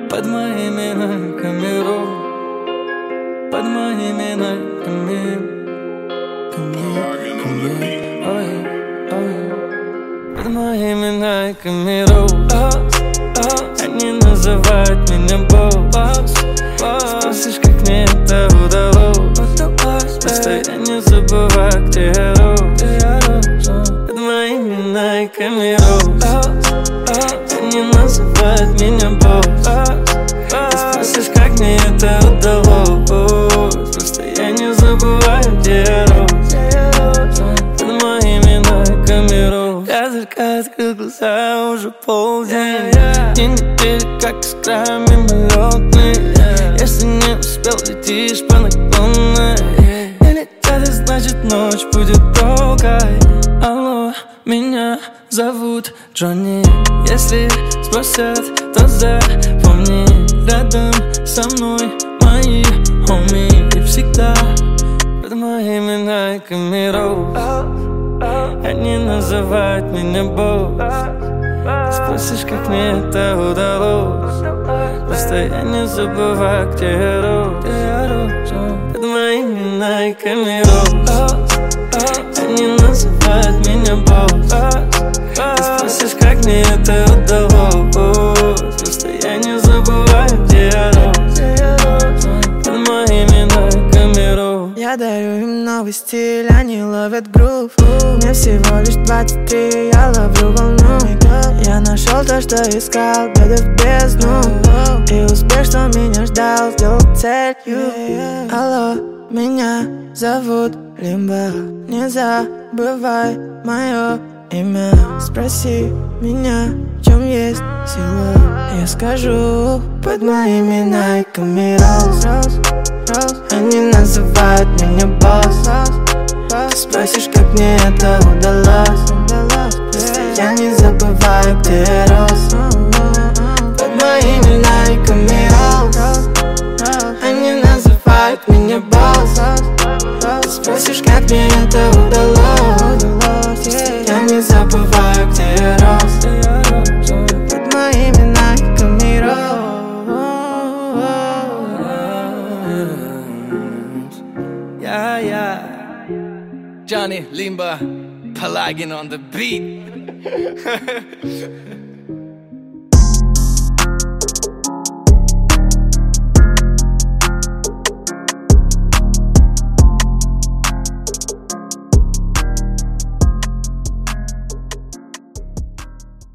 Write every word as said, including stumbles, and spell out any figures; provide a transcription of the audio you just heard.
Под моими найками рок, под моими найками, ой, ой. Под моими найками рок. Они называют меня босс. Спросишь, как мне это удалось? Просто я не забываю, где я рос. Под моими найками рос. Они называют меня босс. Спросишь, как мне это удалось? Просто я не забываю, где я рос. Под моими найками рос. Я только открыл глаза, уже полдень. День недели, как искра мимолетный. Если не успел, летишь по наклонной. Не летят, значит ночь будет долгой. Алло, меня зовут Джонни. Если спросят, то запомни. Рядом со мной мои хоми. И всегда под моими найками рос. Они называют меня босс. Спросишь, как мне это удалось? Просто я не забываю, где я рос. Под моими найками рос. Они называют меня босс. Спросишь, как мне это удалось? Просто я не забываю, где я рос. Под моими найками рос. Я дарю им новый стиль, они ловят грув. Мне всего лишь двадцать три, я ловлю волну. Я нашел то, что искал, глядя в бездну. И успех, что меня ждал, сделал целью. Алло, меня зовут Лимба. Не забывай мое имя. Спроси меня, в чем есть сила. Я скажу, под моими найками рос. Они называют меня босс. Спросишь, как мне это удалось? Я не забываю, где я рос. Под моими найками рос. Они называют меня босс. Спросишь, как мне это удалось? Я не забываю, где я рос. Под моими найками рос. Yeah, yeah. Johnny Limba, Pelagin on the beat.